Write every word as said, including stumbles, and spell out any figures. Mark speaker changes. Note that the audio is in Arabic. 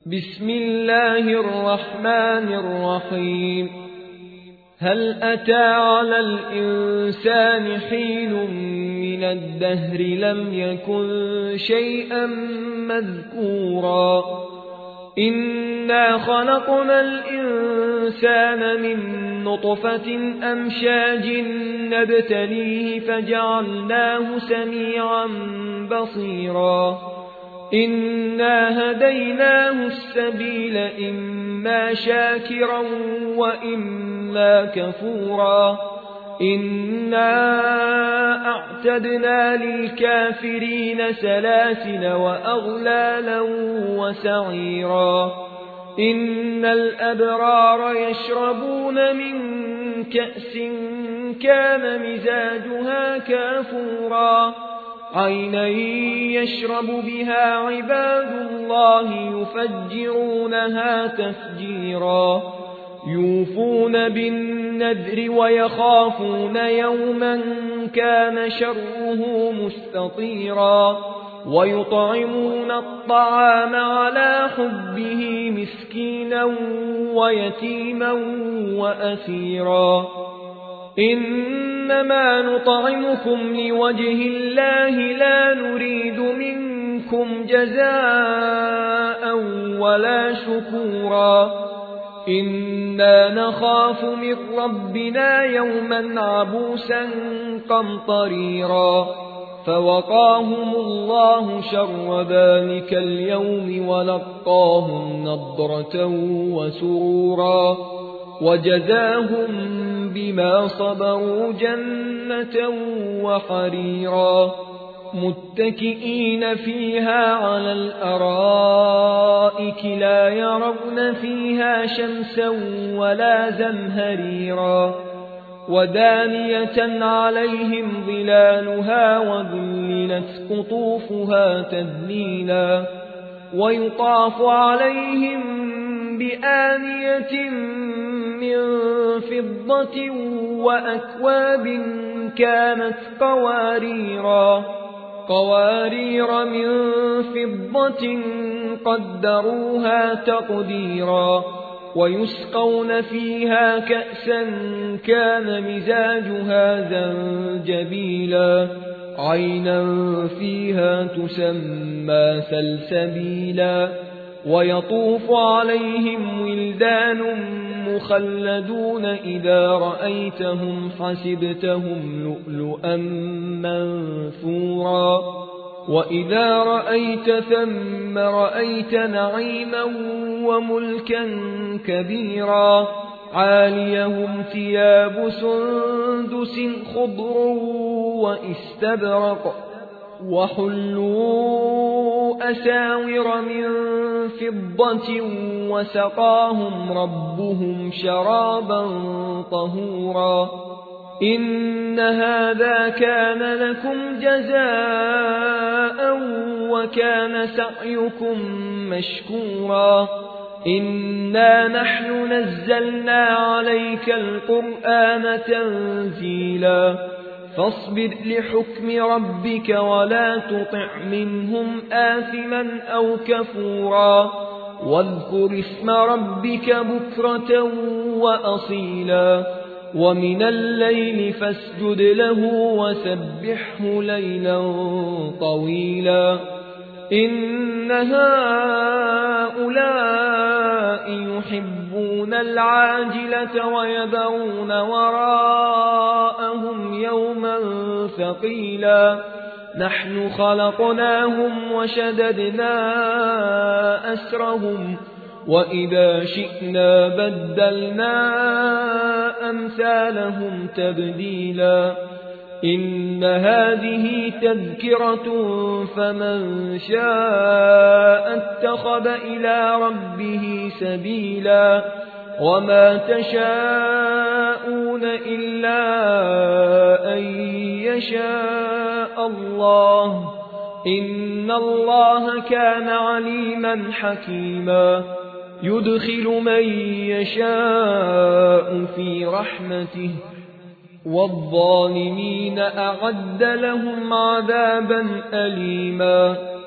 Speaker 1: بسم الله الرحمن الرحيم. هل أتى على الإنسان حين من الدهر لم يكن شيئا مذكورا إنا خلقنا الإنسان من نطفة أمشاج نبتليه فجعلناه سميعا بصيرا إنا هديناه السبيل إما شاكرا وإما كفورا إنا أعتدنا للكافرين سلاسل وأغلالا وسعيرا إن الأبرار يشربون من كأس كان مزاجها كافورا عينا يشرب بها عباد الله يفجرونها تفجيرا يوفون بالنذر ويخافون يوما كان شره مستطيرا ويطعمون الطعام على حبه مسكينا ويتيما وأسيرا إنما نطعمكم لوجه الله لا نريد منكم جزاء ولا شكورا إنا نخاف من ربنا يوما عبوسا قمطريرا فوقاهم الله شر ذلك اليوم ولقاهم نضرة وسرورا وجزاهم بما صبروا جنة وحريرا متكئين فيها على الأرائك لا يرون فيها شمسا ولا زمهريرا ودانية عليهم ظلالها وذللت قطوفها تذليلا ويطاف عليهم بآنية من فضة وأكواب كانت قواريرا قوارير من فضة قدروها تقديرا ويسقون فيها كأسا كان مزاجها زنجبيلا عينا فيها تسمى سلسبيلا ويطوف عليهم ولدان مخلدون إذا رأيتهم حسبتهم لؤلؤا منثورا وإذا رأيت ثم رأيت نعيما وملكا كبيرا عاليهم ثياب سندس خضر وإستبرق وحلوا أساور من فضة وسقاهم ربهم شرابا طهورا إن هذا كان لكم جزاء وكان سعيكم مشكورا إنا نحن نزلنا عليك القرآن تنزيلا فاصبر لحكم ربك ولا تطع منهم آثما أو كفورا واذكر اسم ربك بكرة وأصيلا ومن الليل فاسجد له وسبحه ليلا طويلا إن هؤلاء يحبون العاجلة ويذرون وراءهم يوما ثقيلا نحن خلقناهم وشددنا أسرهم وإذا شئنا بدلنا أمثالهم تبديلا إن هذه تذكرة فمن شاء اتخذ إلى ربه سبيلا وما تشاءون إلا أن يشاء الله إن الله كان عليما حكيما يدخل من يشاء في رحمته والظالمين أعد لهم عذابا أليما